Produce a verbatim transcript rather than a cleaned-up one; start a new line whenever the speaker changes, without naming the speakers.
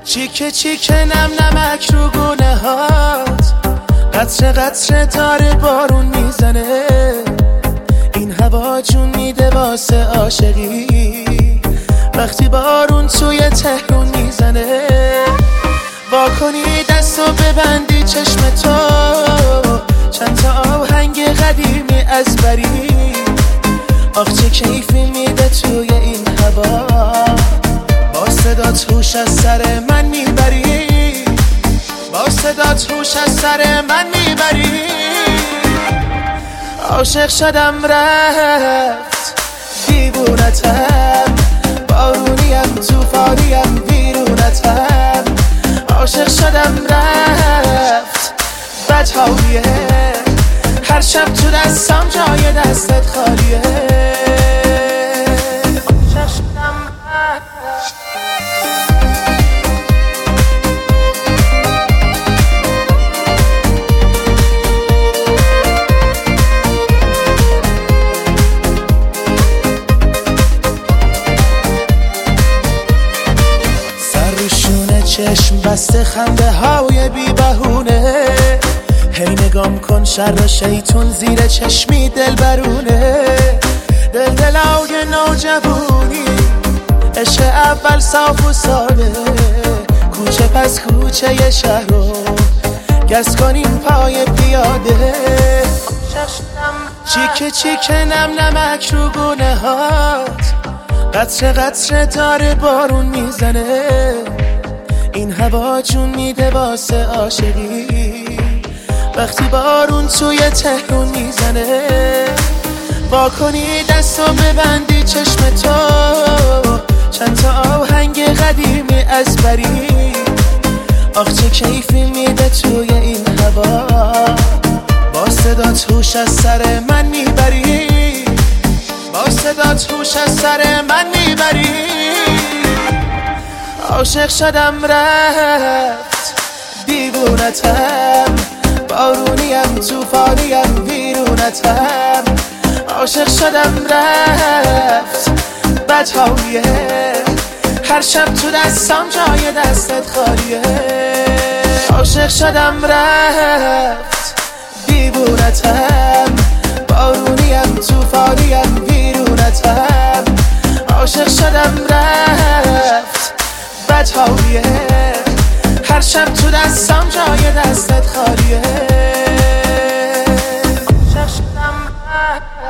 چیکه چیکه نم نمک رو گونه هات، قطره قطره داره بارون میزنه، این هوا جون میده واسه عاشقی، وقتی بارون توی تهرون میزنه. واکنی دستو ببندی چشم تو، چند تا آهنگ قدیمی از بری، آخ چه کیفی میده توی این هوا، با صدات هوش از سر من میبری، با صدات هوش از سر من میبری. عاشق شدم رفت دیوونتم، بارونیم توفانیم ویرونتم، عاشق شدم رفت بدحالیه، هر شب تو دستم جای دستت خالیه. عاشق شدم رفت. چشم بسته خنده های بی بهونه، هی نگام کن شر شیطون زیر چشمی دل برونه، دل دلای نوجوونی عشق اول صاف و ساده، کوچه پس کوچه شهر رو گز کنیم پای پیاده. چیکه چیکه نم نمک رو گونه هات، قطره قطره داره بارون میزنه، این هوا جون میده واسه عاشقی، وقتی بارون توی تهرون میزنه. واکنی دستو ببندی چشم تو، چند تا آهنگ قدیمی از بری، آخ چه کیفی میده توی این هوا، با صدات هوش از سر من میبری، با صدات هوش از سر من میبری. عاشق شدم رفت دیوونتم، بارونیم توفانیم ویرونتم، عاشق شدم رفت بدحالیه، هر شب تو دستم جای دستت خالیه. عاشق شدم رفت دیوونتم، بارونیم توفانیم ویرونتم، عاشق شدم رفت بدحالیه، هر شب تو دستم جای دستت خالیه. عاشق شدم